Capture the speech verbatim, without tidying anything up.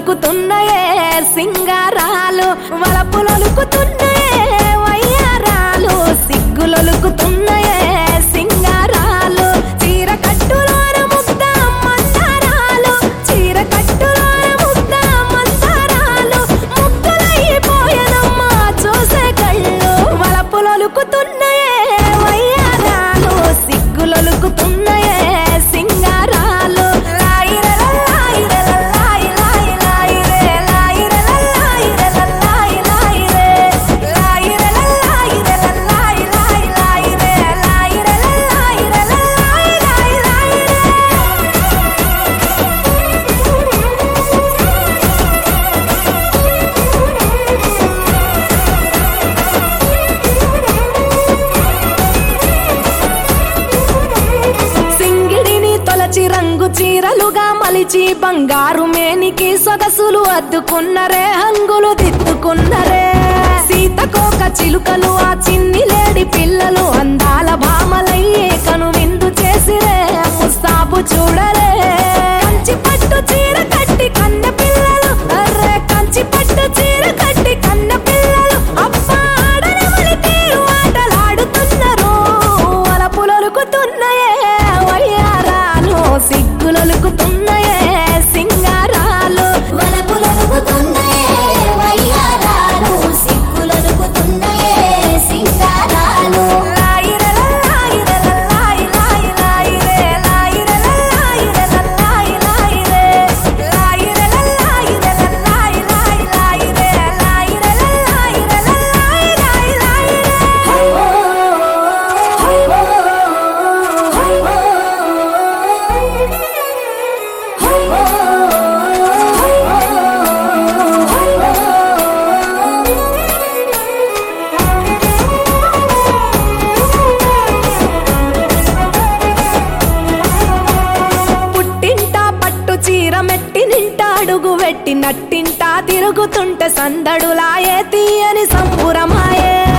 సిగ్గులొలుకుతున్నాయే సింగారాలు వలపులొలుకుతున్నాయే వయ్యారాలు సిగ్గులొలుకుతున్నాయే సింగారాలు చీర కట్టులోన ముద్ద మందారాలు చీర కట్టులోన ముద్ద మందారాలు ముగ్గులైపోయనమ్మా చూసే కళ్ళు వలపులొలుకుతున్నాయే వయ్యారాలు సిగ్గులొలుకుతున్నాయే సింగారాలు రంగు చీరలుగా మలిచి బంగారు మేనికి సొగసులు అద్దుకున్నరే హంగులు దిద్దుకున్నరే సీతకోక చిలుకలు ఆ చిన్ని లేడి పిల్లలు అందాల భామలయ్యే కను విందు చేసిరే ముస్తాబు చూడరే కంచి పట్టు చీర కట్టి కన్న పిల్లలు అర్రే కంచి పట్టు చీర కట్టి కన్న పిల్లలు అబ్బా ఆడనమని తీరు ఆటలాడుతున్నారు వలపులొలుకుతున్నాయే వయ్యారాలు సిగ్గులొలుకుతున్నాయే సింగారాలు వలపులొలుకుతున్నాయే వయ్యారాలు సిగ్గులొలుకుతున్నాయే సింగారాలు అడుగు వెట్టి నట్టింటా తిరుగుతుంటే సందడులాయే తీయని సంపురమాయే